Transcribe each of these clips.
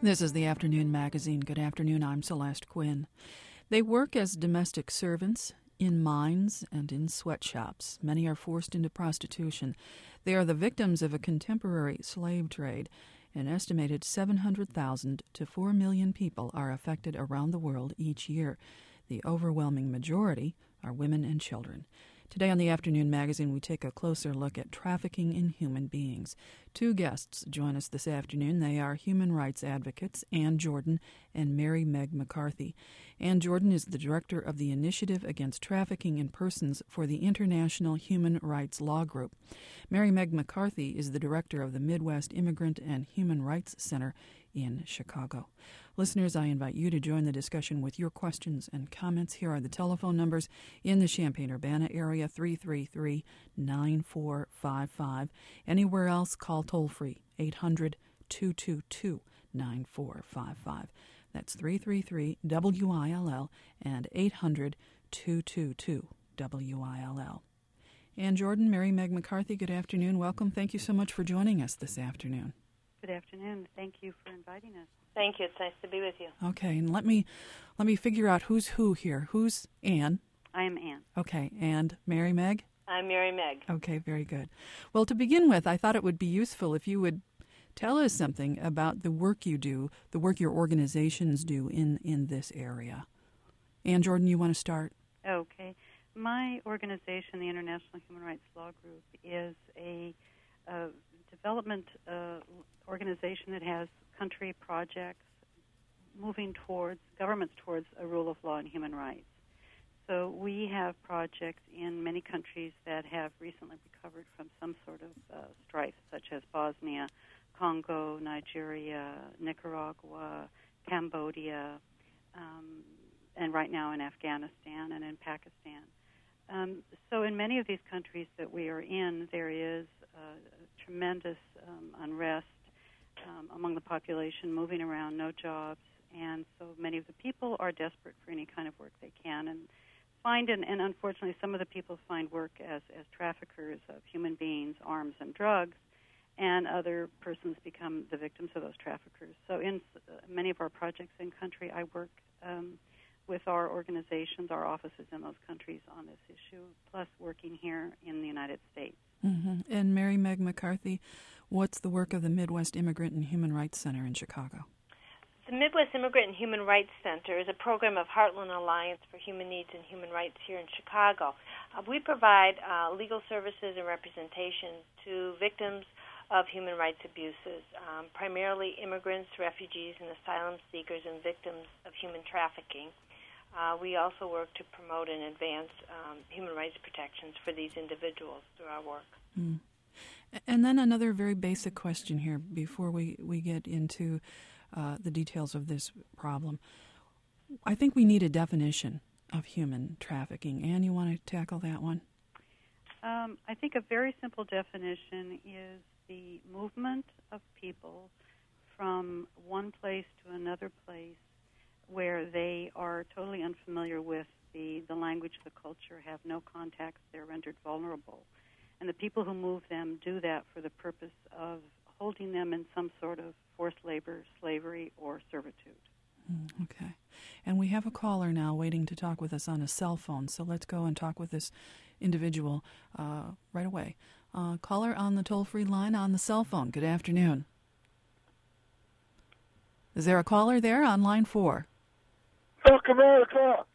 This is the Afternoon Magazine. Good afternoon, I'm Celeste Quinn. They work as domestic servants in mines and in sweatshops. Many are forced into prostitution. They are the victims of a contemporary slave trade. An estimated 700,000 to 4 million people are affected around the world each year. The overwhelming majority are women and children. Today on the Afternoon Magazine, we take a closer look at trafficking in human beings. Two guests join us this afternoon. They are human rights advocates Ann Jordan and Mary Meg McCarthy. Ann Jordan is the director of the Initiative Against Trafficking in Persons for the International Human Rights Law Group. Mary Meg McCarthy is the director of the Midwest Immigrant and Human Rights Center in Chicago. Listeners, I invite you to join the discussion with your questions and comments. Here are the telephone numbers in the Champaign-Urbana area, 333-9455. Anywhere else, call toll-free, 800-222-9455. That's 333-WILL and 800-222-WILL. Ann Jordan, Mary Meg McCarthy, good afternoon. Welcome. Thank you so much for joining us this afternoon. Good afternoon. Thank you for inviting us. Thank you. It's nice to be with you. Okay, and let me figure out who's who here. Who's Ann? I am Ann. Okay, and Mary Meg? I'm Mary Meg. Okay, very good. Well, to begin with, I thought it would be useful if you would tell us something about the work you do, the work your organizations do in this area. Ann Jordan, you want to start? Okay. My organization, the International Human Rights Law Group, is a development organization that has country projects moving towards governments towards a rule of law and human rights. So we have projects in many countries that have recently recovered from some sort of strife, such as Bosnia, Congo, Nigeria, Nicaragua, Cambodia, and right now in Afghanistan and in Pakistan. So in many of these countries that we are in, there is tremendous unrest among the population, moving around, no jobs, and so many of the people are desperate for any kind of work they can and find, and unfortunately some of the people find work as traffickers of human beings, arms, and drugs, and other persons become the victims of those traffickers. So in many of our projects in country, I work with our organizations, our offices in those countries on this issue, plus working here in the United States. Mm-hmm. And Mary Meg McCarthy, what's the work of the Midwest Immigrant and Human Rights Center in Chicago? The Midwest Immigrant and Human Rights Center is a program of Heartland Alliance for Human Needs and Human Rights here in Chicago. We provide legal services and representation to victims of human rights abuses, primarily immigrants, refugees, and asylum seekers and victims of human trafficking. We also work to promote and advance human rights protections for these individuals through our work. Mm. And then another very basic question here before we get into the details of this problem. I think we need a definition of human trafficking. Ann, you want to tackle that one? I think a very simple definition is the movement of people from one place to another place where they are totally unfamiliar with the language, the culture, have no contacts, they're rendered vulnerable. And the people who move them do that for the purpose of holding them in some sort of forced labor, slavery, or servitude. Okay. And we have a caller now waiting to talk with us on a cell phone, so let's go and talk with this individual right away. Caller on the toll-free line on the cell phone. Good afternoon. Is there a caller there on line 4? Fuck America!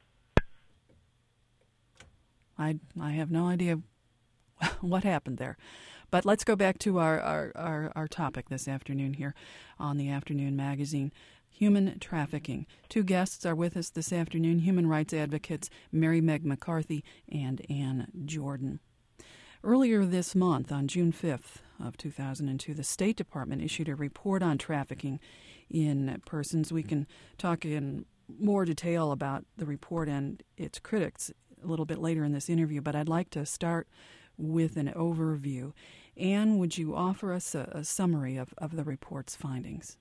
I have no idea what happened there. But let's go back to our topic this afternoon here on the Afternoon Magazine, human trafficking. Two guests are with us this afternoon, human rights advocates Mary Meg McCarthy and Ann Jordan. Earlier this month, on June 5th of 2002, the State Department issued a report on trafficking in persons. We can talk in more detail about the report and its critics a little bit later in this interview, but I'd like to start with an overview. Ann, would you offer us a summary of the report's findings?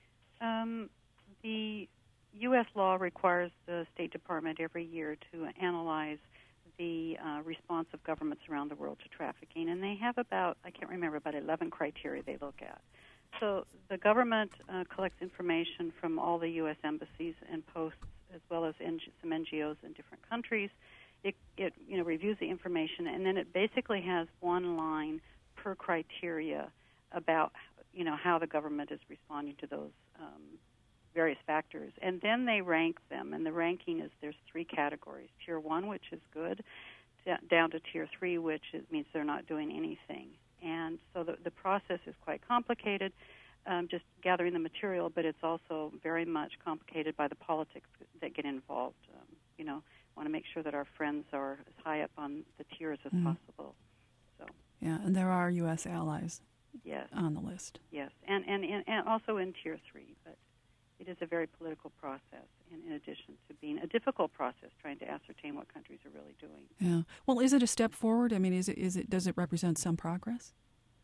The U.S. law requires the State Department every year to analyze the response of governments around the world to trafficking, and they have about 11 criteria they look at. So the government collects information from all the U.S. embassies and posts, as well as some NGOs in different countries. It reviews the information, and then it basically has one line per criteria about how the government is responding to those various factors, and then they rank them. And the ranking is there's 3 categories: Tier 1, which is good, down to Tier 3, which means they're not doing anything. And so the process is quite complicated, just gathering the material, but it's also very much complicated by the politics that get involved. Want to make sure that our friends are as high up on the tiers as possible. So yeah, and there are U.S. allies on the list. Yes, and also in Tier 3, but it is a very political process, in addition to being a difficult process, trying to ascertain what countries are really doing. Yeah. Well, is it a step forward? I mean, does it represent some progress?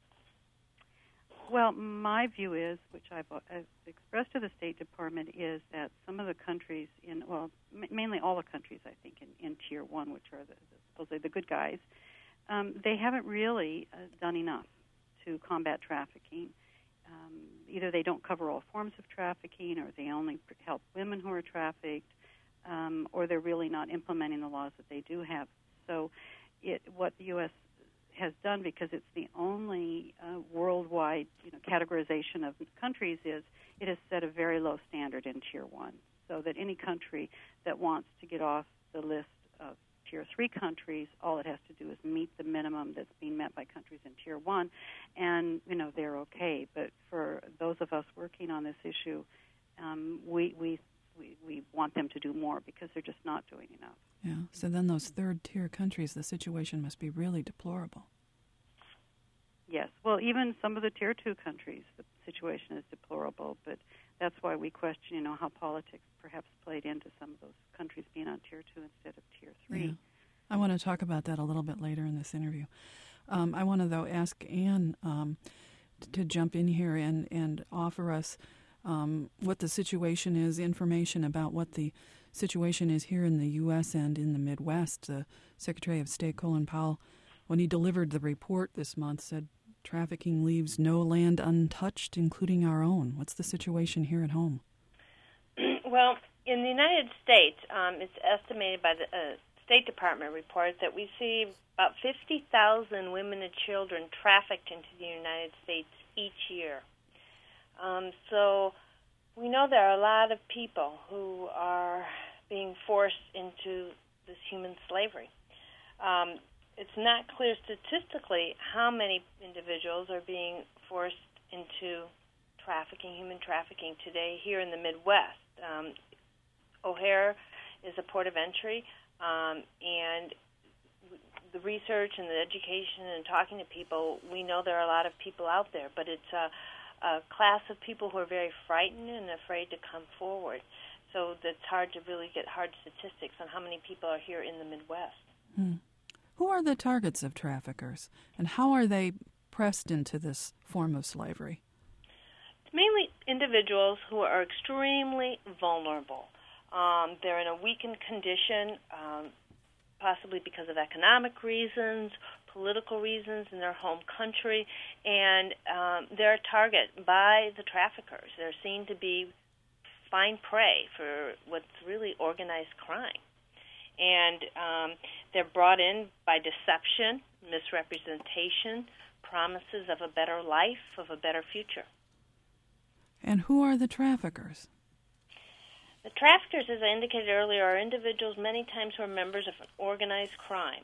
Well, my view is, which I've expressed to the State Department, is that some of the countries mainly all the countries, I think, in Tier 1, which are supposedly the good guys, they haven't really done enough to combat trafficking. Either they don't cover all forms of trafficking, or they only help women who are trafficked, or they're really not implementing the laws that they do have. So what the U.S. has done, because it's the only worldwide categorization of countries, is it has set a very low standard in Tier 1, so that any country that wants to get off the list of Tier 3 countries, all it has to do is meet the minimum that's being met by countries in Tier 1, and they're okay. But for those of us working on this issue, we want them to do more, because they're just not doing enough. Yeah. So then those third-tier countries, the situation must be really deplorable. Yes. Well, even some of the Tier 2 countries, the situation is deplorable, but that's why we question, how politics perhaps played into some of those countries being on Tier 2 instead of Tier 3. Yeah. I want to talk about that a little bit later in this interview. I want to, though, ask Anne to jump in here and offer us what the situation is, information about what the situation is here in the U.S. and in the Midwest. Secretary of State Colin Powell, when he delivered the report this month, said trafficking leaves no land untouched, including our own. What's the situation here at home? Well, in the United States, it's estimated by the State Department reports that we see about 50,000 women and children trafficked into the United States each year. So we know there are a lot of people who are being forced into this human slavery. It's not clear statistically how many individuals are being forced into human trafficking today here in the Midwest. O'Hare is a port of entry, and the research and the education and talking to people, we know there are a lot of people out there, but it's a class of people who are very frightened and afraid to come forward. So it's hard to really get hard statistics on how many people are here in the Midwest. Who are the targets of traffickers, and how are they pressed into this form of slavery? It's mainly individuals who are extremely vulnerable. They're in a weakened condition, possibly because of economic reasons, political reasons in their home country, and they're a target by the traffickers. They're seen to be fine prey for what's really organized crime. And they're brought in by deception, misrepresentation, promises of a better life, of a better future. And who are the traffickers? The traffickers, as I indicated earlier, are individuals many times who are members of an organized crime,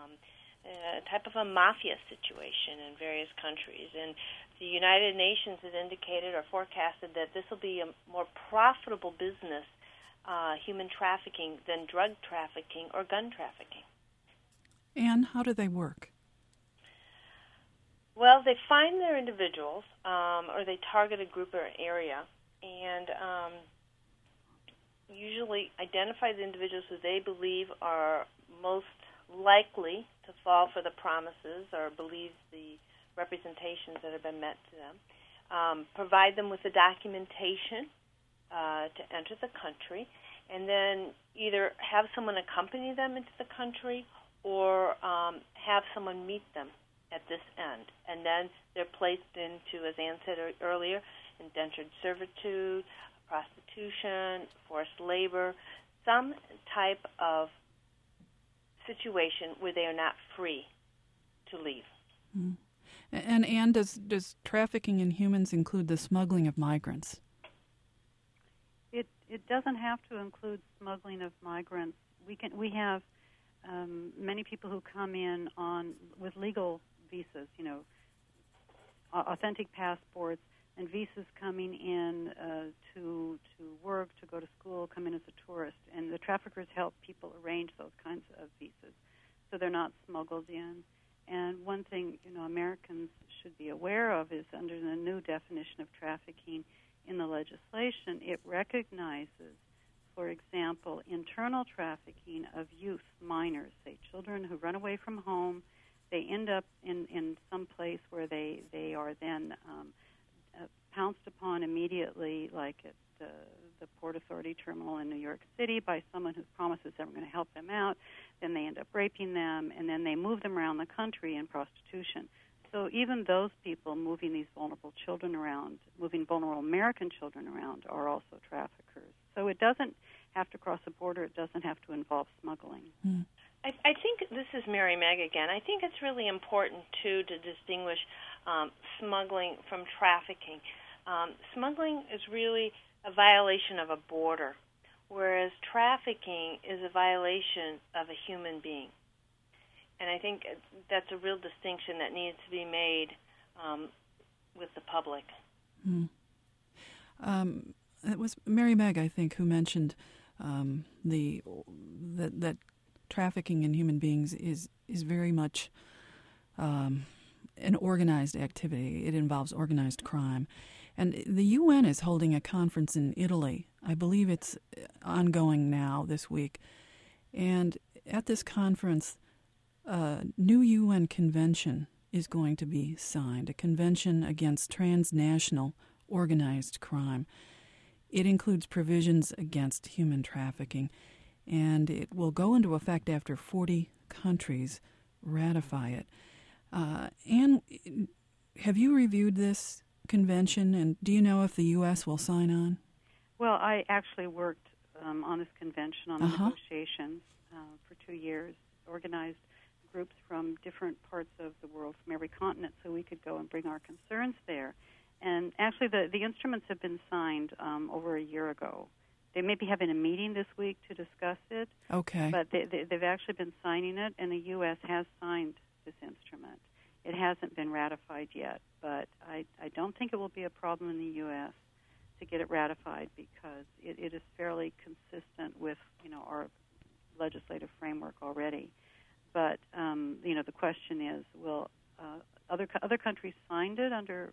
a type of a mafia situation in various countries. And the United Nations has indicated or forecasted that this will be a more profitable business, human trafficking, than drug trafficking or gun trafficking. And how do they work? Well, they find their individuals, or they target a group or area, and usually identify the individuals who they believe are most likely to fall for the promises or believe the representations that have been met to them, provide them with the documentation to enter the country, and then either have someone accompany them into the country or have someone meet them at this end. And then they're placed into, as Ann said earlier, indentured servitude, prostitution, forced labor, some type of situation where they are not free to leave. Mm. And does trafficking in humans include the smuggling of migrants? It doesn't have to include smuggling of migrants. We have many people who come in with legal visas, authentic passports, and visas coming in to work, to go to school, come in as a tourist. And the traffickers help people arrange those kinds of visas so they're not smuggled in. And one thing, Americans should be aware of is under the new definition of trafficking in the legislation, it recognizes, for example, internal trafficking of youth, minors, say children who run away from home. They end up in some place where they are then pounced upon immediately, like at the Port Authority terminal in New York City, by someone who promises they're going to help them out. Then they end up raping them, and then they move them around the country in prostitution. So even those people moving these vulnerable children around, moving vulnerable American children around, are also traffickers. So it doesn't have to cross a border. It doesn't have to involve smuggling. Mm. I think, this is Mary Meg again, I think it's really important, too, to distinguish smuggling from trafficking. Smuggling is really a violation of a border, whereas trafficking is a violation of a human being. And I think that's a real distinction that needs to be made with the public. Mm. It was Mary Meg, I think, who mentioned that trafficking in human beings is very much an organized activity. It involves organized crime. And the UN is holding a conference in Italy. I believe it's ongoing now this week. And at this conference, a new UN convention is going to be signed, a convention against transnational organized crime. It includes provisions against human trafficking, and it will go into effect after 40 countries ratify it. Anne, have you reviewed this convention, and do you know if the U.S. will sign on? Well, I actually worked on this convention, on the negotiations for 2 years, organized groups from different parts of the world, from every continent, so we could go and bring our concerns there. And actually, the instruments have been signed over a year ago. They may be having a meeting this week to discuss it. Okay. But they've actually been signing it, and the U.S. has signed this instrument. It hasn't been ratified yet, but I don't think it will be a problem in the U.S. to get it ratified because it is fairly consistent with, our legislative framework already. But, the question is, will other countries signed it under,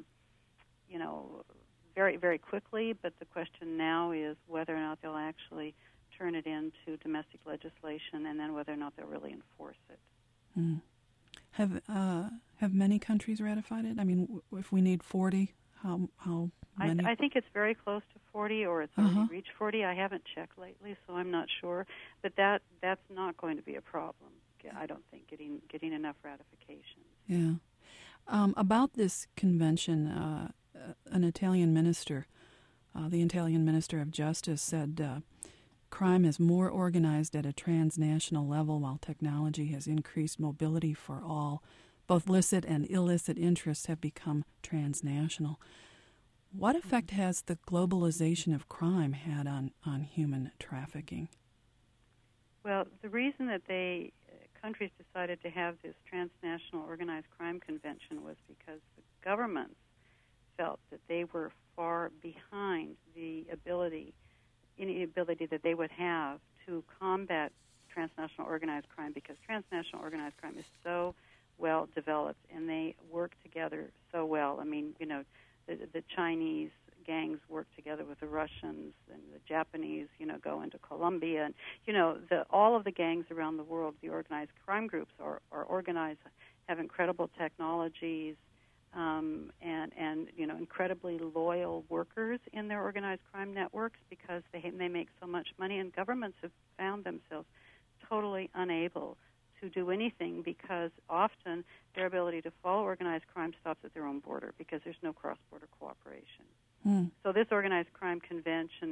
very, very quickly, but the question now is whether or not they'll actually turn it into domestic legislation and then whether or not they'll really enforce it. Mm. Have many countries ratified it? I mean, if we need 40, how many? I think it's very close to 40, or it's already reached 40. I haven't checked lately, so I'm not sure. But that's not going to be a problem, I don't think, getting enough ratifications. Yeah. About this convention, an Italian minister, the Italian Minister of Justice, said crime is more organized at a transnational level while technology has increased mobility for all. Both licit and illicit interests have become transnational. What effect has the globalization of crime had on human trafficking? Well, the reason that countries decided to have this transnational organized crime convention was because the governments felt that they were far behind any ability that they would have to combat transnational organized crime, because transnational organized crime is so well developed and they work together so well. I mean, the Chinese gangs work together with the Russians, and the Japanese, go into Colombia, and all of the gangs around the world, the organized crime groups are organized, have incredible technologies, and incredibly loyal workers in their organized crime networks because they make so much money, and governments have found themselves totally unable to do anything because often their ability to follow organized crime stops at their own border because there's no cross-border cooperation. So this organized crime convention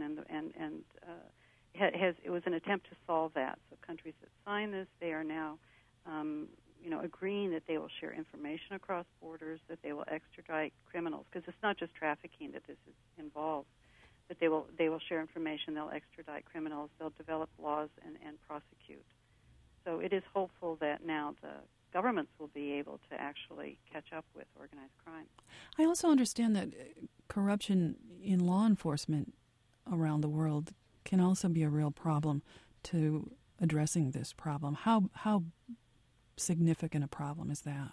it was an attempt to solve that. So countries that sign this, they are now agreeing that they will share information across borders, that they will extradite criminals, because it's not just trafficking that this is involved, but they will share information, they'll extradite criminals, they'll develop laws and prosecute. So it is hopeful that now the governments will be able to actually catch up with organized crime. I also understand that corruption in law enforcement around the world can also be a real problem to addressing this problem. How significant a problem is that?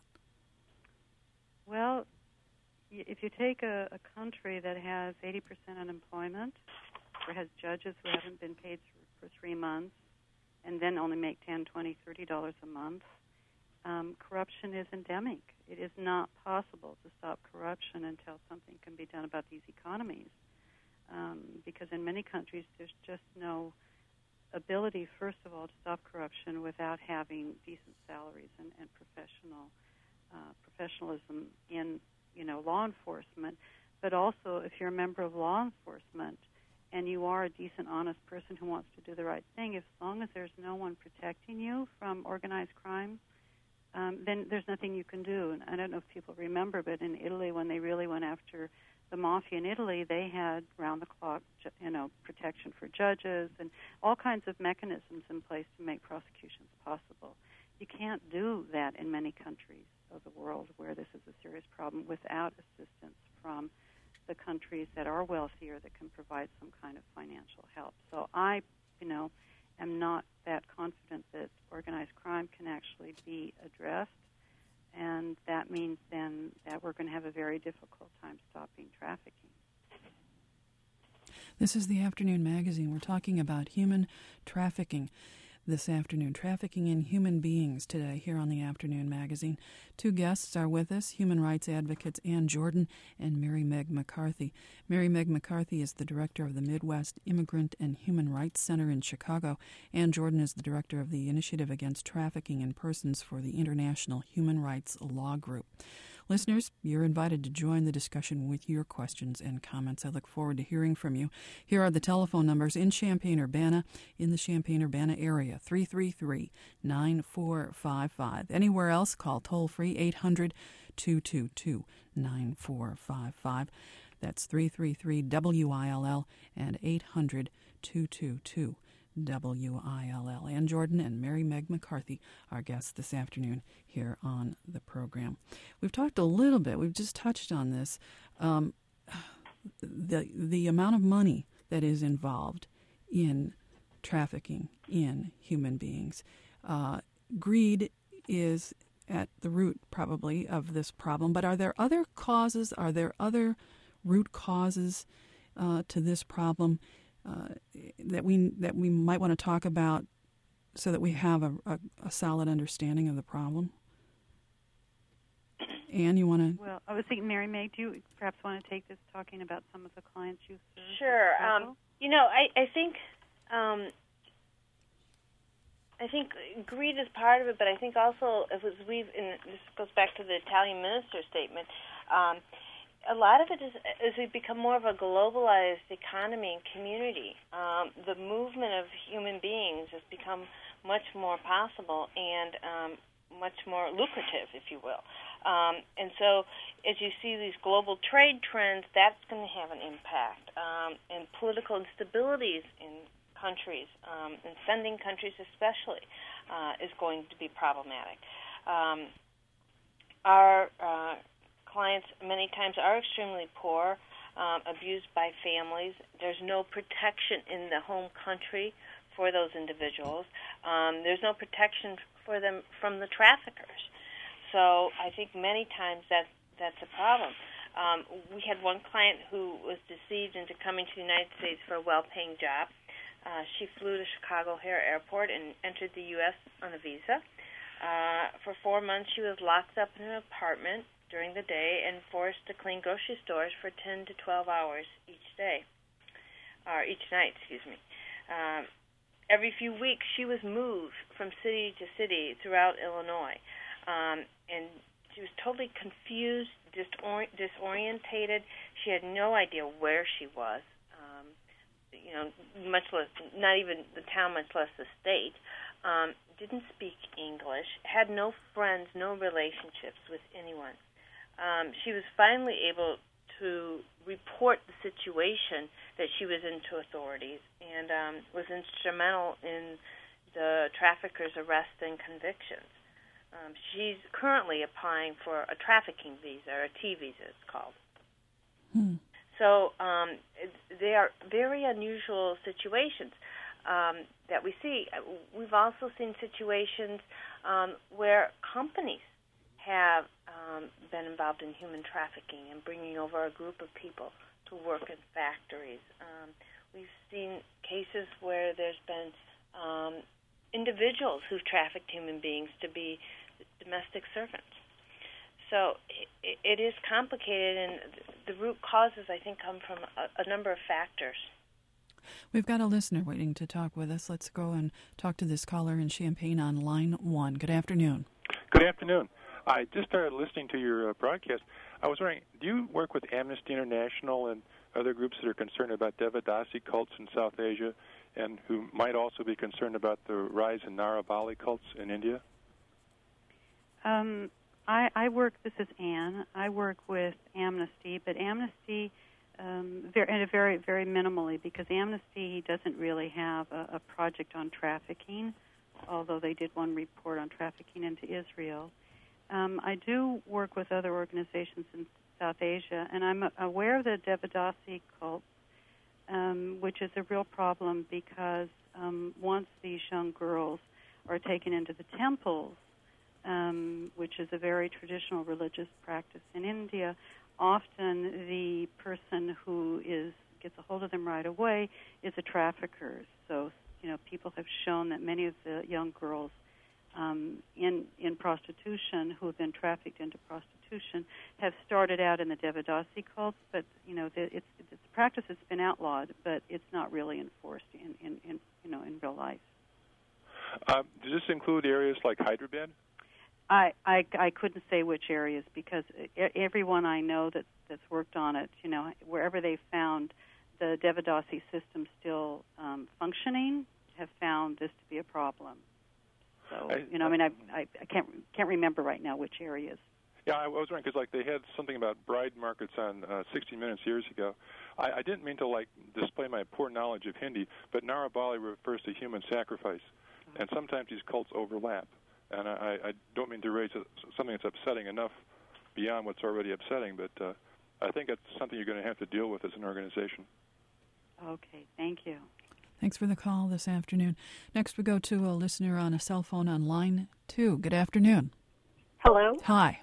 Well, if you take a country that has 80% unemployment or has judges who haven't been paid for 3 months and then only make $10, $20, $30 a month, corruption is endemic. It is not possible to stop corruption until something can be done about these economies, because in many countries there's just no ability, first of all, to stop corruption without having decent salaries and professionalism in law enforcement. But also, if you're a member of law enforcement and you are a decent, honest person who wants to do the right thing, as long as there's no one protecting you from organized crime, then there's nothing you can do. And I don't know if people remember, but in Italy, when they really went after the mafia in Italy, they had round-the-clock, protection for judges and all kinds of mechanisms in place to make prosecutions possible. You can't do that in many countries of the world where this is a serious problem without assistance from the countries that are wealthier that can provide some kind of financial help. So I, am not that confident that organized crime can actually be addressed, and that means then that we're going to have a very difficult time stopping trafficking. This is the Afternoon Magazine. We're talking about human trafficking this afternoon, trafficking in human beings today here on the Afternoon Magazine. Two guests are with us, human rights advocates Ann Jordan and Mary Meg McCarthy. Mary Meg McCarthy is the director of the Midwest Immigrant and Human Rights Center in Chicago. Ann Jordan is the director of the Initiative Against Trafficking in Persons for the International Human Rights Law Group. Listeners, you're invited to join the discussion with your questions and comments. I look forward to hearing from you. Here are the telephone numbers in Champaign-Urbana, in the Champaign-Urbana area, 333-9455. Anywhere else, call toll-free 800-222-9455. That's 333-WILL and 800-222-WILL. Ann Jordan and Mary Meg McCarthy, our guests this afternoon here on the program. We've talked a little bit, we've just touched on this, the amount of money that is involved in trafficking in human beings. Greed is at the root, probably, of this problem, but are there other causes, are there other root causes to this problem that we might want to talk about so that we have a solid understanding of the problem? Ann, you want to? Well, I was thinking, Mary Meg, do you perhaps want to take this talking about some of the clients you serve? Sure. I think greed is part of it, but I think also, and this goes back to the Italian minister's statement, a lot of it is as we become more of a globalized economy and community, the movement of human beings has become much more possible and much more lucrative, if you will. And so as you see these global trade trends, that's going to have an impact. And political instabilities in countries, and sending countries especially, is going to be problematic. Our clients many times are extremely poor, abused by families. There's no protection in the home country for those individuals. There's no protection for them from the traffickers. So I think many times that's a problem. We had one client who was deceived into coming to the United States for a well-paying job. She flew to Chicago O'Hare Airport and entered the U.S. on a visa. For 4 months, she was locked up in an apartment during the day and forced to clean grocery stores for 10 to 12 hours each night. every few weeks she was moved from city to city throughout Illinois. And she was totally confused, disorientated. She had no idea where she was, much less, not even the town, much less the state. Didn't speak English, had no friends, no relationships with anyone. She was finally able to report the situation that she was in to authorities, and was instrumental in the traffickers' arrest and convictions. She's currently applying for a trafficking visa, or a T visa it's called. So they are very unusual situations that we see. We've also seen situations where companies have been involved in human trafficking and bringing over a group of people to work in factories. We've seen cases where there's been individuals who've trafficked human beings to be domestic servants. So it is complicated, and the root causes, I think, come from a number of factors. We've got a listener waiting to talk with us. Let's go and talk to this caller in Champaign on line 1. Good afternoon. Good afternoon. I just started listening to your broadcast. I was wondering, do you work with Amnesty International and other groups that are concerned about Devadasi cults in South Asia and who might also be concerned about the rise in Narabali cults in India? I work, this is Anne, I work with Amnesty, but Amnesty very, very minimally, because Amnesty doesn't really have a project on trafficking, although they did one report on trafficking into Israel. I do work with other organizations in South Asia, and I'm aware of the Devadasi cult, which is a real problem because once these young girls are taken into the temples, which is a very traditional religious practice in India, often the person who gets a hold of them right away is a trafficker. So, people have shown that many of the young girls in prostitution who have been trafficked into prostitution have started out in the Devadasi cults, but it's a practice that's been outlawed, but it's not really enforced in real life. Does this include areas like Hyderabad? I couldn't say which areas, because everyone I know that's worked on it, wherever they found the Devadasi system still functioning, have found this to be a problem. So, I can't remember right now which areas. Yeah, I was wondering, because they had something about bride markets on 60 Minutes years ago. I didn't mean to display my poor knowledge of Hindi, but Narabali refers to human sacrifice, and sometimes these cults overlap. And I don't mean to raise something that's upsetting enough beyond what's already upsetting, but I think it's something you're going to have to deal with as an organization. Okay, thank you. Thanks for the call this afternoon. Next we go to a listener on a cell phone on line 2. Good afternoon. Hello. Hi.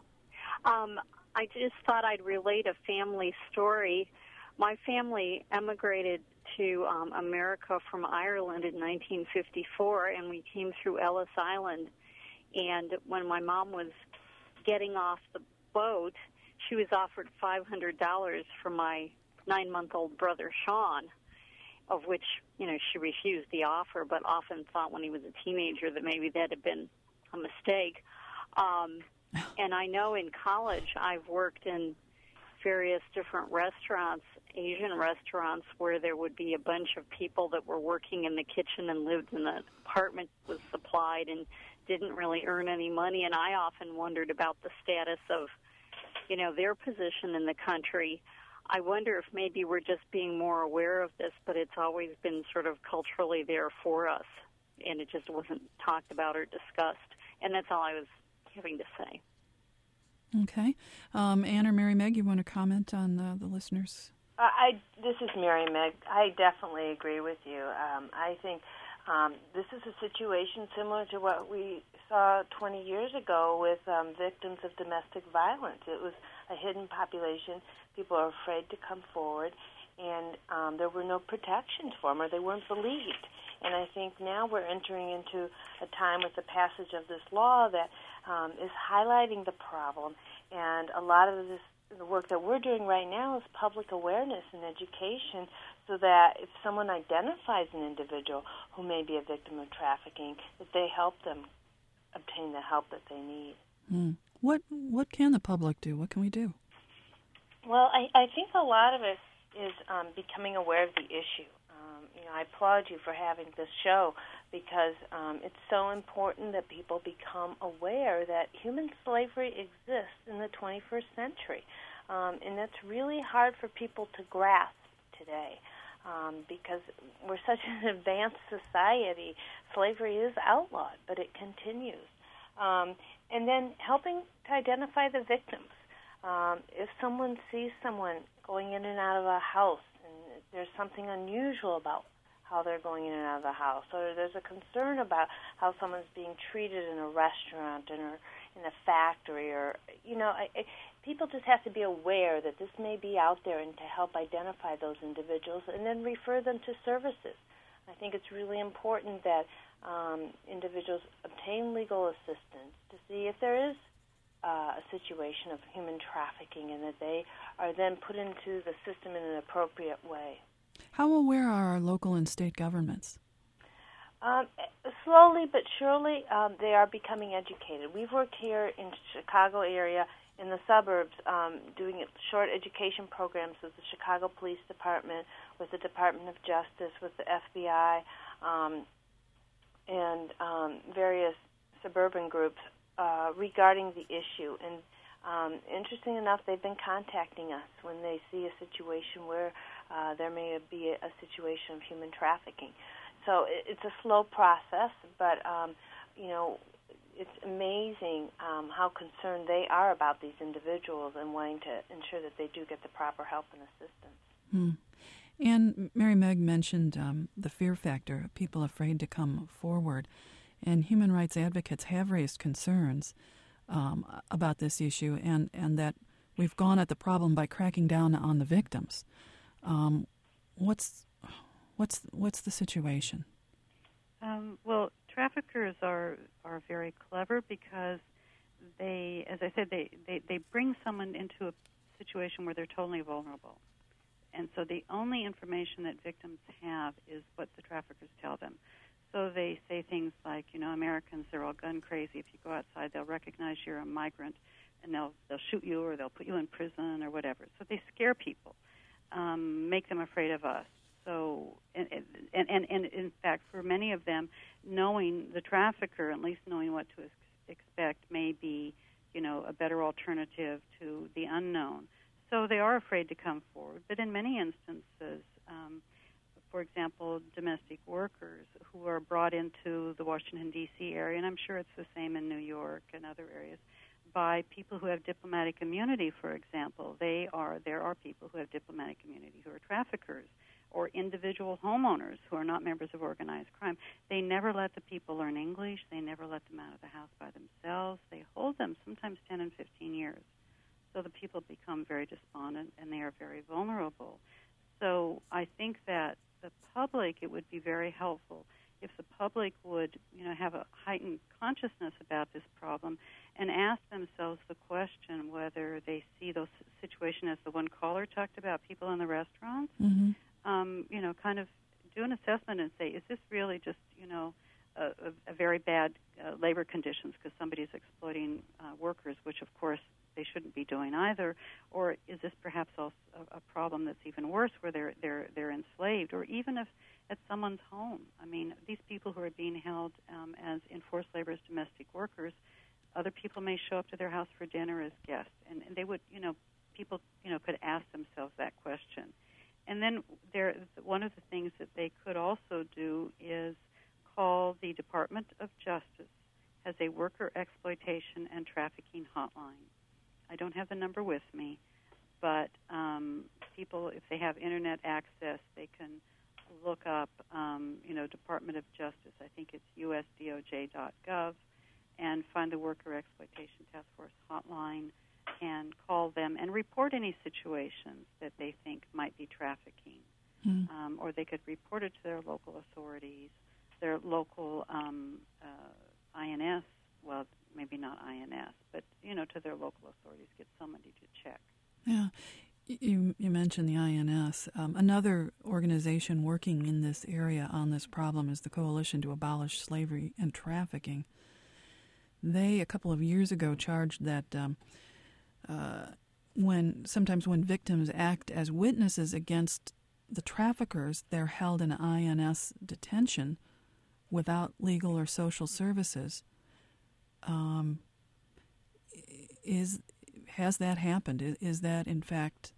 I just thought I'd relate a family story. My family emigrated to America from Ireland in 1954, and we came through Ellis Island. And when my mom was getting off the boat, she was offered $500 for my 9-month-old brother, Sean, of which, she refused the offer, but often thought when he was a teenager that maybe that had been a mistake. And I know in college I've worked in various different restaurants, Asian restaurants, where there would be a bunch of people that were working in the kitchen and lived in the apartment was supplied and didn't really earn any money. And I often wondered about the status of, their position in the country. I wonder if maybe we're just being more aware of this, but it's always been sort of culturally there for us, and it just wasn't talked about or discussed. And that's all I was having to say. Okay. Anne or Mary Meg, you want to comment on the listeners? This is Mary Meg. I definitely agree with you. I think this is a situation similar to what we saw 20 years ago with victims of domestic violence. It was a hidden population. People are afraid to come forward, and there were no protections for them, or they weren't believed. And I think now we're entering into a time with the passage of this law that is highlighting the problem, and a lot of this the work that we're doing right now is public awareness and education, so that if someone identifies an individual who may be a victim of trafficking, that they help them obtain the help that they need. What can the public do? What can we do? Well, I think a lot of it is becoming aware of the issue. I applaud you for having this show, because it's so important that people become aware that human slavery exists in the 21st century. And that's really hard for people to grasp today, because we're such an advanced society. Slavery is outlawed, but it continues. And then helping to identify the victims. If someone sees someone going in and out of a house and there's something unusual about how they're going in and out of the house, or there's a concern about how someone's being treated in a restaurant or in a factory, or, people just have to be aware that this may be out there, and to help identify those individuals and then refer them to services. I think it's really important that individuals obtain legal assistance to see if there is a situation of human trafficking, and that they are then put into the system in an appropriate way. How aware are our local and state governments? Slowly but surely, they are becoming educated. We've worked here in the Chicago area, in the suburbs, doing short education programs with the Chicago Police Department, with the Department of Justice, with the FBI, and various suburban groups regarding the issue. And interesting enough, they've been contacting us when they see a situation where there may be a situation of human trafficking. So it's a slow process, but, it's amazing how concerned they are about these individuals and wanting to ensure that they do get the proper help and assistance. And Mary Meg mentioned the fear factor, people afraid to come forward. And human rights advocates have raised concerns about this issue, and that we've gone at the problem by cracking down on the victims. What's the situation? Well, traffickers are very clever, because they, as I said, they bring someone into a situation where they're totally vulnerable. And so the only information that victims have is what the traffickers tell them. So they say things like, Americans, they're all gun crazy. If you go outside, they'll recognize you're a migrant, and they'll shoot you, or they'll put you in prison or whatever. So they scare people, make them afraid of us. So, and in fact, for many of them, knowing the trafficker, at least knowing what to expect, may be, a better alternative to the unknown. So they are afraid to come forward. But in many instances, for example, domestic workers who are brought into the Washington, D.C. area, and I'm sure it's the same in New York and other areas, by people who have diplomatic immunity, for example. There are people who have diplomatic immunity who are traffickers, or individual homeowners who are not members of organized crime. They never let the people learn English. They never let them out of the house by themselves. They hold them sometimes 10 and 15 years. So the people become very despondent, and they are very vulnerable. So I think that the public, it would be very helpful if the public would, have a heightened consciousness about this problem and ask themselves the question whether they see those situations as the one caller talked about, people in the restaurants. Mm-hmm. Kind of do an assessment and say, is this really just, a very bad labor conditions because somebody's exploiting workers, which of course they shouldn't be doing either, or is this perhaps also a problem that's even worse, where they're enslaved, or even if at someone's home? I mean, these people who are being held as enforced labor as domestic workers, other people may show up to their house for dinner as guests, and they would, people, could ask themselves that question. And then one of the things that they could also do is call the Department of Justice as a worker exploitation and trafficking hotline. I don't have the number with me, but people, if they have Internet access, they can look up, Department of Justice. I think it's usdoj.gov, and find the Worker Exploitation Task Force hotline and call them and report any situations that they think might be trafficking. Or they could report it to their local authorities, their local INS, well, maybe not INS, but, to their local authorities, get somebody to check. Yeah. You mentioned the INS. Another organization working in this area on this problem is the Coalition to Abolish Slavery and Trafficking. They, a couple of years ago, charged that sometimes when victims act as witnesses against the traffickers, they're held in INS detention without legal or social services. Has that happened? Is that, in fact,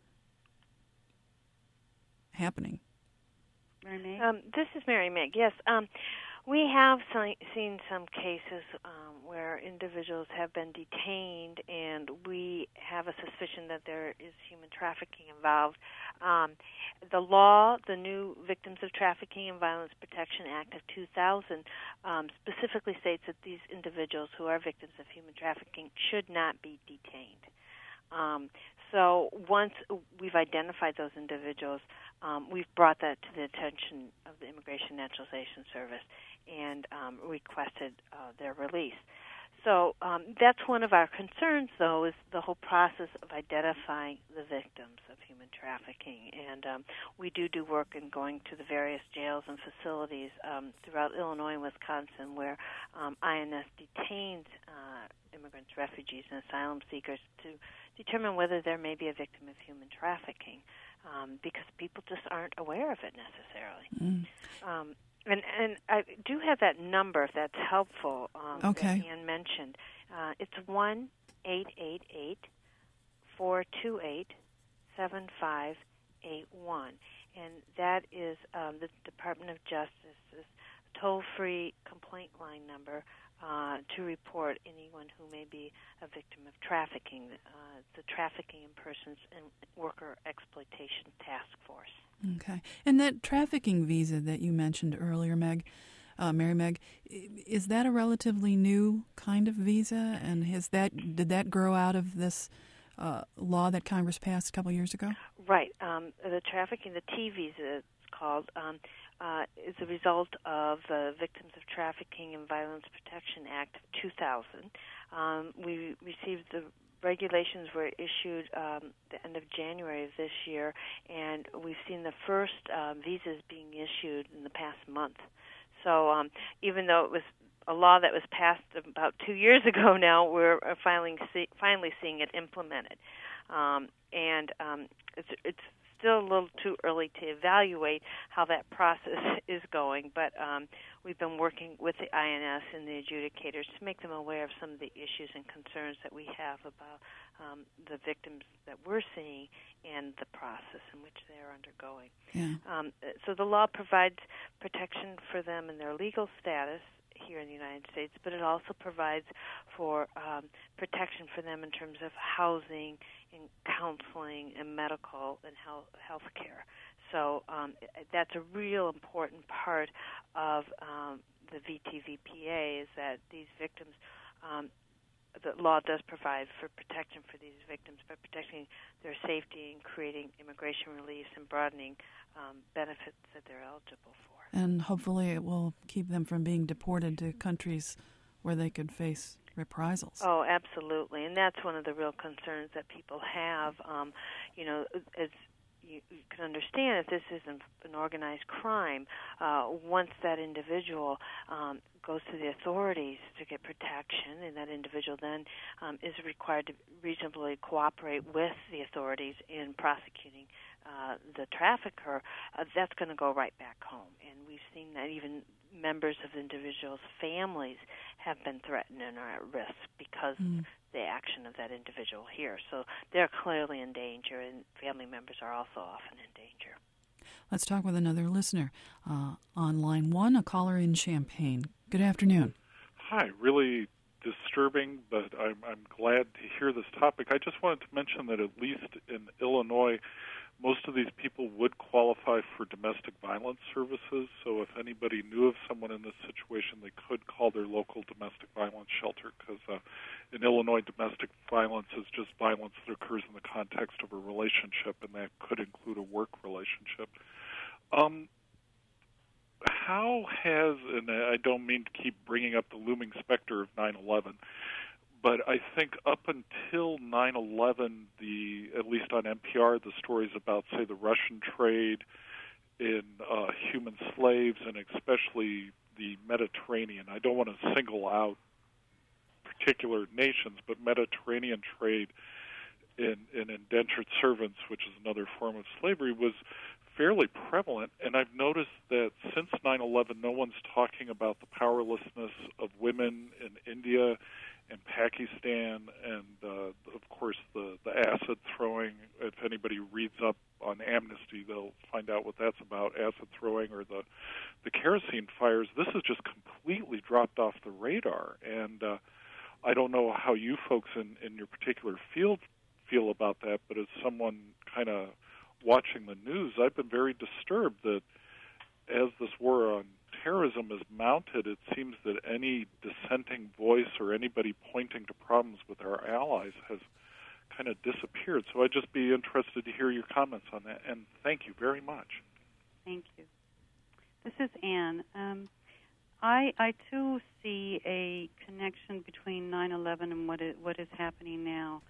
happening? Mary Meg? This is Mary Meg. Yes, we have seen some cases where individuals have been detained, and we have a suspicion that there is human trafficking involved. The law, the new Victims of Trafficking and Violence Protection Act of 2000, specifically states that these individuals who are victims of human trafficking should not be detained. So once we've identified those individuals, we've brought that to the attention of the Immigration Naturalization Service and requested their release. So that's one of our concerns, though, is the whole process of identifying the victims of human trafficking. And we do work in going to the various jails and facilities throughout Illinois and Wisconsin where INS detains immigrants, refugees, and asylum seekers to determine whether there may be a victim of human trafficking because people just aren't aware of it necessarily. And I do have that number, if that's helpful, that Ann mentioned. It's 1-888-428-7581. And that is the Department of Justice's toll-free complaint line number to report anyone who may be a victim of trafficking, the Trafficking in Persons and Worker Exploitation Task Force. Okay. And that trafficking visa that you mentioned earlier, Mary Meg, is that a relatively new kind of visa? And did that grow out of this law that Congress passed a couple years ago? Right. The trafficking, the T visa, it's called, is a result of the Victims of Trafficking and Violence Protection Act of 2000. We received the regulations were issued the end of January of this year, and we've seen the first visas being issued in the past month. So even though it was a law that was passed about 2 years ago now, we're finally seeing it implemented. It's still a little too early to evaluate how that process is going, but we've been working with the INS and the adjudicators to make them aware of some of the issues and concerns that we have about the victims that we're seeing and the process in which they are undergoing. Yeah. So the law provides protection for them in their legal status here in the United States, but it also provides for protection for them in terms of housing and counseling and medical and health care. So that's a real important part of the VTVPA is that these victims, the law does provide for protection for these victims by protecting their safety and creating immigration relief and broadening benefits that they're eligible for. And hopefully it will keep them from being deported to countries where they could face reprisals. Oh, absolutely. And that's one of the real concerns that people have. As you can understand, if this is an organized crime, once that individual goes to the authorities to get protection, and that individual then is required to reasonably cooperate with the authorities in prosecuting the trafficker, that's going to go right back home. And we've seen that even members of individuals' families have been threatened and are at risk because of the action of that individual here. So they're clearly in danger, and family members are also often in danger. Let's talk with another listener. On line one, a caller in Champaign. Good afternoon. Hi. Really disturbing, but I'm glad to hear this topic. I just wanted to mention that at least in Illinois, most of these people would qualify for domestic violence services, so if anybody knew of someone in this situation, they could call their local domestic violence shelter, because in Illinois, domestic violence is just violence that occurs in the context of a relationship, and that could include a work relationship. How has, and I don't mean to keep bringing up the looming specter of 9/11, But I think up until 9/11, at least on NPR, the stories about, say, the Russian trade in human slaves and especially the Mediterranean. I don't want to single out particular nations, but Mediterranean trade in indentured servants, which is another form of slavery, was fairly prevalent. And I've noticed that since 9/11, no one's talking about the powerlessness of women in India and Pakistan, and of course the acid throwing. If anybody reads up on Amnesty, they'll find out what that's about, acid throwing or the kerosene fires. This has just completely dropped off the radar, and I don't know how you folks in your particular field feel about that, but as someone kind of watching the news, I've been very disturbed that as this war on terrorism is mounted, it seems that any dissenting voice or anybody pointing to problems with our allies has kind of disappeared. So I'd just be interested to hear your comments on that, and thank you very much. Thank you. This is Anne. I too see a connection between 9/11 and what is happening now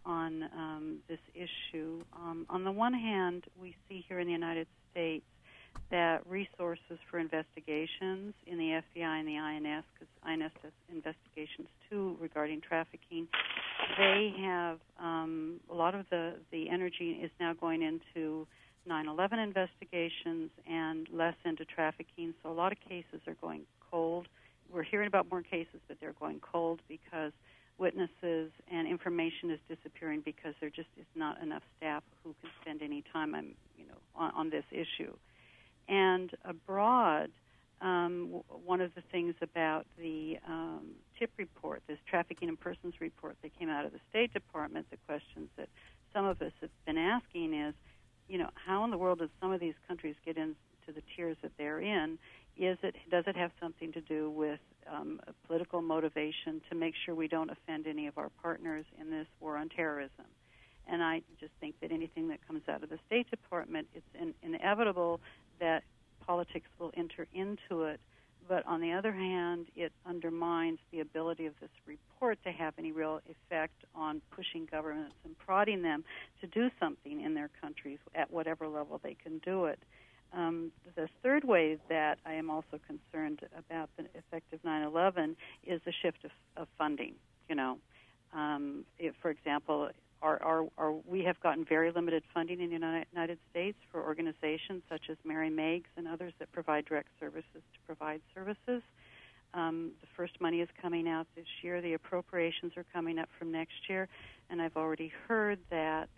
on this issue. On the one hand, we see here in the United States that resources for investigations in the FBI and the INS, because INS does investigations too regarding trafficking, they have a lot of the energy is now going into 9/11 investigations and less into trafficking. So a lot of cases are going cold. We're hearing about more cases, but they're going cold because witnesses and information is disappearing because there just is not enough staff who can spend any time on this issue. And abroad, one of the things about the TIP report, this Trafficking in Persons report that came out of the State Department, the questions that some of us have been asking is, how in the world does some of these countries get into the tiers that they're in? Does it have something to do with a political motivation to make sure we don't offend any of our partners in this war on terrorism? And I just think that anything that comes out of the State Department, it's inevitable that politics will enter into it. But on the other hand, it undermines the ability of this report to have any real effect on pushing governments and prodding them to do something in their countries at whatever level they can do it. The third way that I am also concerned about the effect of 9/11 is the shift of funding. If, for example, we have gotten very limited funding in the United States for organizations such as Mary Meigs and others that provide direct services to provide services. The first money is coming out this year. The appropriations are coming up from next year, and I've already heard that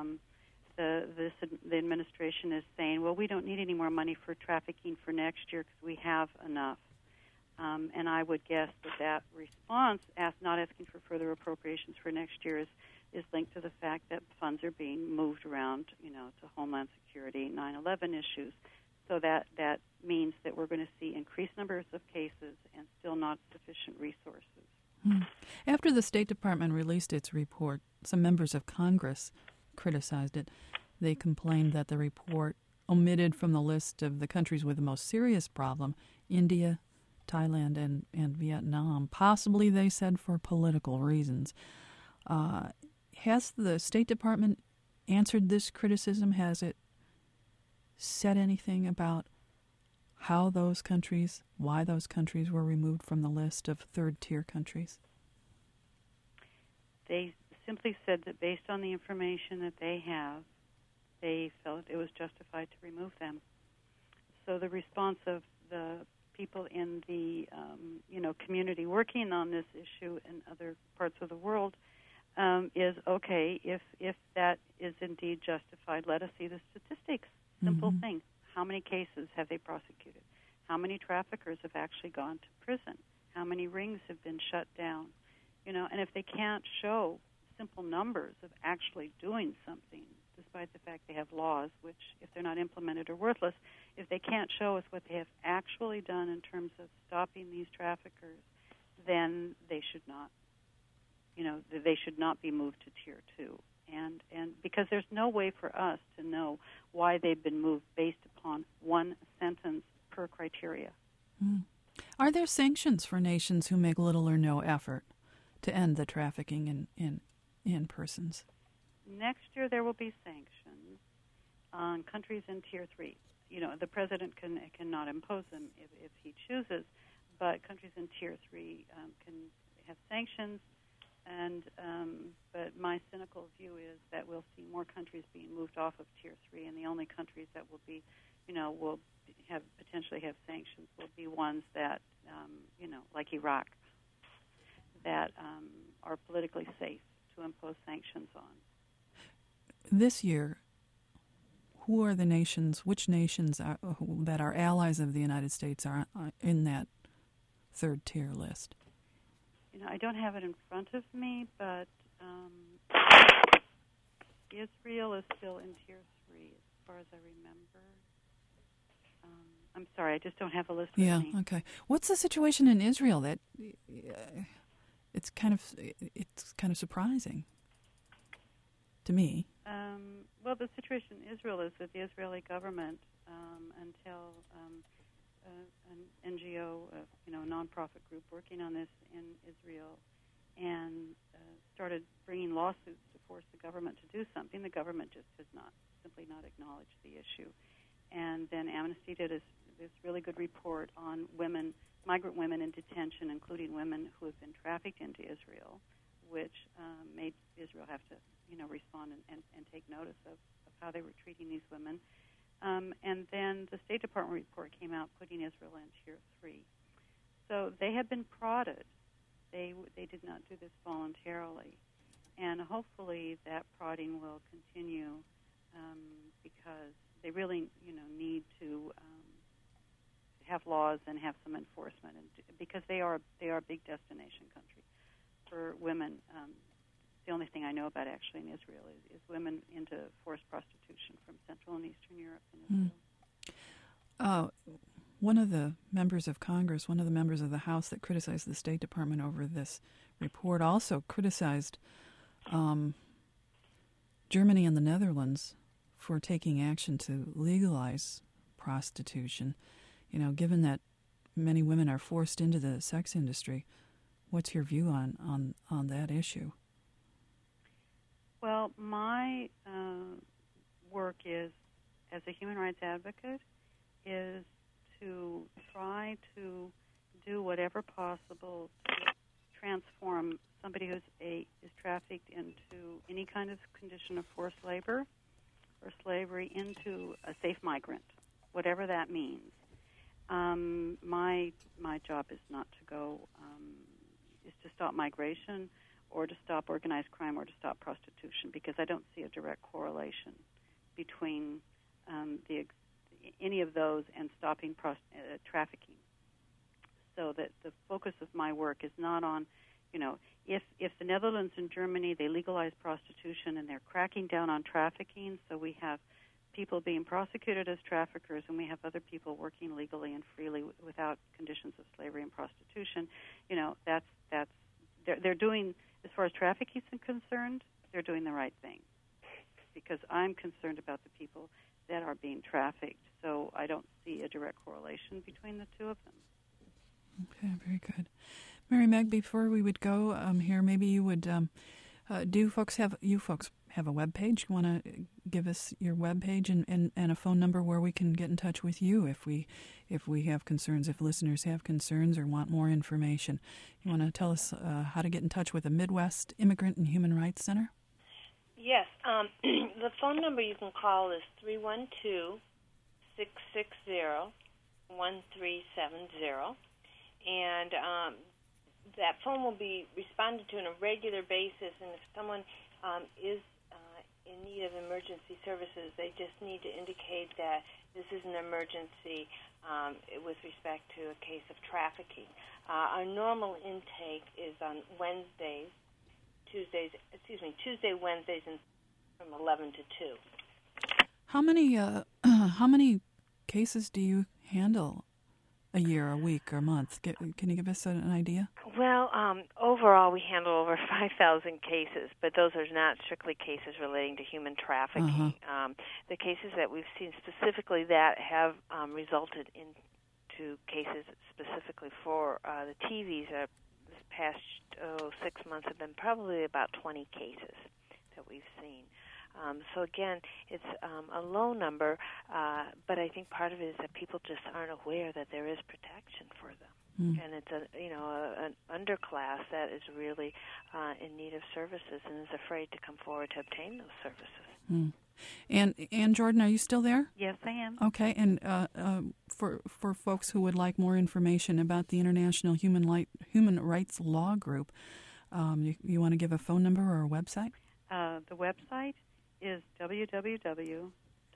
the administration is saying, well, we don't need any more money for trafficking for next year because we have enough. And I would guess that response, not asking for further appropriations for next year, is linked to the fact that funds are being moved around, to Homeland Security, 9/11 issues. So that means that we're going to see increased numbers of cases and still not sufficient resources. After the State Department released its report, some members of Congress criticized it. They complained that the report omitted from the list of the countries with the most serious problem India, Thailand, and Vietnam, possibly, they said, for political reasons. Has the State Department answered this criticism? Has it said anything about why those countries were removed from the list of third-tier countries? They simply said that based on the information that they have, they felt it was justified to remove them. So the response of the people in the community working on this issue in other parts of the world is, okay, if that is indeed justified, let us see the statistics. Simple thing. How many cases have they prosecuted? How many traffickers have actually gone to prison? How many rings have been shut down? And if they can't show simple numbers of actually doing something, despite the fact they have laws, which, if they're not implemented, are worthless, if they can't show us what they have actually done in terms of stopping these traffickers, then they should not. They should not be moved to Tier 2. And because there's no way for us to know why they've been moved based upon one sentence per criteria. Are there sanctions for nations who make little or no effort to end the trafficking in persons? Next year there will be sanctions on countries in Tier 3. The president cannot impose them if he chooses, but countries in Tier 3 can have sanctions. And but my cynical view is that we'll see more countries being moved off of Tier 3, and the only countries that will be, will potentially have sanctions will be ones that, like Iraq, that are politically safe to impose sanctions on. This year, who are the nations? Which nations that are allies of the United States are in that third tier list? I don't have it in front of me, but Israel is still in Tier 3, as far as I remember. I'm sorry, I just don't have a list with me. Yeah, okay. What's the situation in Israel? That it's kind of surprising to me. Well, the situation in Israel is that the Israeli government, until an NGO, a nonprofit group working on this in Israel, and started bringing lawsuits to force the government to do something. The government just has simply not acknowledged the issue. And then Amnesty did this really good report on migrant women in detention, including women who have been trafficked into Israel, which made Israel have to, respond and take notice of how they were treating these women. And then the State Department report came out putting Israel in Tier 3. So they have been prodded. They did not do this voluntarily. And hopefully that prodding will continue because they really, need to have laws and have some enforcement, because they are a big destination country for women. The only thing I know about actually in Israel is women into forced prostitution from Central and Eastern Europe and Israel. One of the members of Congress, one of the members of the House that criticized the State Department over this report also criticized Germany and the Netherlands for taking action to legalize prostitution. Given that many women are forced into the sex industry, what's your view on that issue? Well, my work is, as a human rights advocate, is to try to do whatever possible to transform somebody who is trafficked into any kind of condition of forced labor or slavery into a safe migrant, whatever that means. My job is not to go, is to stop migration or to stop organized crime or to stop prostitution, because I don't see a direct correlation between any of those and stopping trafficking. So that the focus of my work is not on, if the Netherlands and Germany, they legalize prostitution and they're cracking down on trafficking, so we have people being prosecuted as traffickers and we have other people working legally and freely without conditions of slavery and prostitution, they're doing, as far as trafficking is concerned, they're doing the right thing, because I'm concerned about the people that are being trafficked. So I don't see a direct correlation between the two of them. Okay, very good. Mary Meg, before we would go here, maybe you would, do you folks have a web page? You want to give us your web page and a phone number where we can get in touch with you if we have concerns, if listeners have concerns or want more information? You want to tell us how to get in touch with the Midwest Immigrant and Human Rights Center? Yes. The phone number you can call is 312-660-1370. And that phone will be responded to on a regular basis. And if someone is in need of emergency services, they just need to indicate that this is an emergency with respect to a case of trafficking. Our normal intake is on Tuesday, Wednesdays, and from 11 to 2. How many cases do you handle a year, a week, or a month? Can you give us an idea? Well, overall, we handle over 5,000 cases, but those are not strictly cases relating to human trafficking. The cases that we've seen specifically that have resulted into cases specifically for the TVs this past 6 months have been probably about 20 cases that we've seen. So again, it's a low number, but I think part of it is that people just aren't aware that there is protection for them. And it's an underclass that is really in need of services and is afraid to come forward to obtain those services. And Ann Jordan, are you still there? Yes, I am. Okay, and for folks who would like more information about the International Human Rights Law Group, you want to give a phone number or a website? The website is www.hrlawgroup,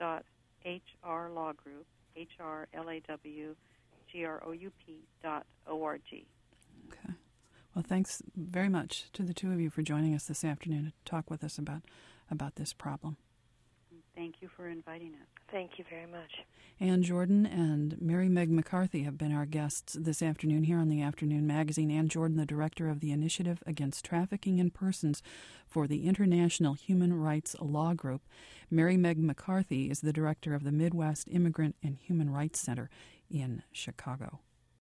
HRLAWGROUP.org. Okay. Well, thanks very much to the two of you for joining us this afternoon to talk with us about this problem. Thank you for inviting us. Thank you very much. Ann Jordan and Mary Meg McCarthy have been our guests this afternoon here on the Afternoon Magazine. Ann Jordan, the director of the Initiative Against Trafficking in Persons for the International Human Rights Law Group. Mary Meg McCarthy is the director of the Midwest Immigrant and Human Rights Center in Chicago.